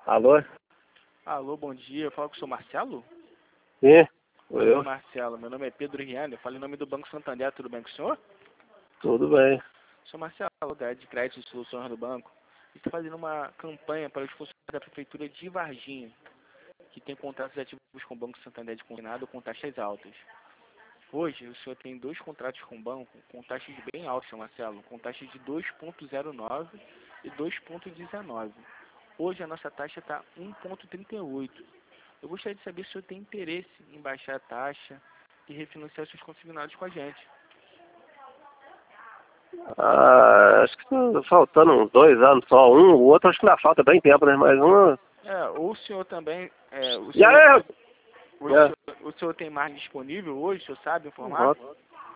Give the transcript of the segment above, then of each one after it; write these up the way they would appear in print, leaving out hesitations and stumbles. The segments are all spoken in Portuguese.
Alô? Alô, bom dia. Eu falo com o senhor Marcelo? Sim, sou Oi, eu. Marcelo. Meu nome é Pedro Riane. Eu falo em nome do Banco Santander. Tudo bem com o senhor? Tudo bem. Senhor Marcelo, da de crédito e soluções do banco, está fazendo uma campanha para os funcionários da Prefeitura de Varginha, que tem contratos ativos com o Banco Santander de consignado com taxas altas. Hoje, o senhor tem dois contratos com o banco com taxas bem altas, senhor Marcelo, com taxas de 2,09 e 2,19. Hoje a nossa taxa está 1,38. Eu gostaria de saber se o senhor tem interesse em baixar a taxa e refinanciar seus consignados com a gente. Acho que tá faltando uns 2 anos só. O outro acho que ainda falta bem tempo, né? Mas um... Ou o senhor também, E aí? o senhor tem margem disponível hoje, o senhor sabe informar? Volta.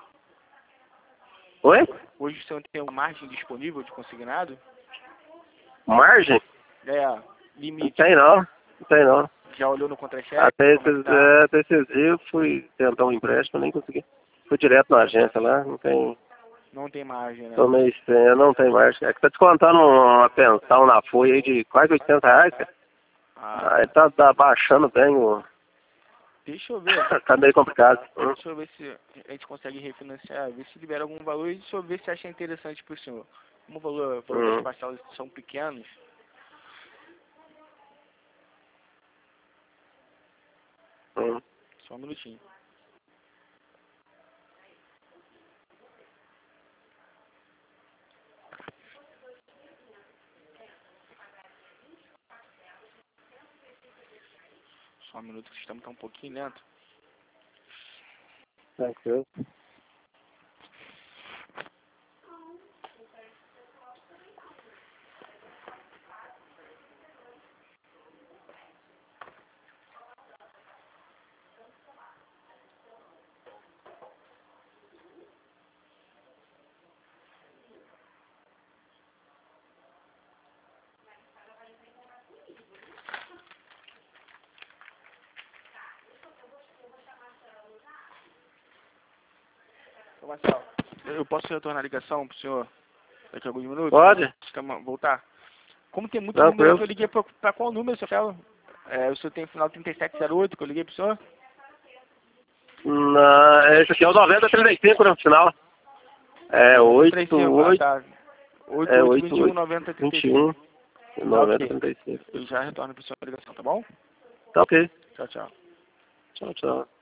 Oi? Hoje o senhor tem uma margem disponível de consignado? Margem? Limite. Não tem não. Não tem não. Já olhou no contra-cheque? Até Como é que tá? até esses dias eu fui tentar um empréstimo, nem consegui. Fui direto na agência lá, não tem... Não tem margem, né? Tô meio estranho, não tem margem. É que tá descontando uma pensão na folha aí de quase R$ 800, cara. Aí tá baixando bem o... Deixa eu ver. Tá meio complicado. Deixa eu ver se a gente consegue refinanciar, ver se libera algum valor e deixa eu ver se acha interessante pro senhor. Como o valor das parcelas são pequenos. Só um minutinho. Só um minuto que o sistema tá um pouquinho lento. Tranquilo. Marcelo, eu posso retornar a ligação pro senhor daqui a alguns minutos? Pode? Voltar? Como tem muito Tranquilo. número, eu liguei pra qual número, seu Marcelo? O senhor tem o final 3708 que eu liguei pro senhor? Não, esse aqui é o 9035 no final. É 88. Tá. 88 9035. 21 9035. Eu já retorno pro senhor a ligação, tá bom? Tá ok. Tchau, tchau. Tchau, tchau.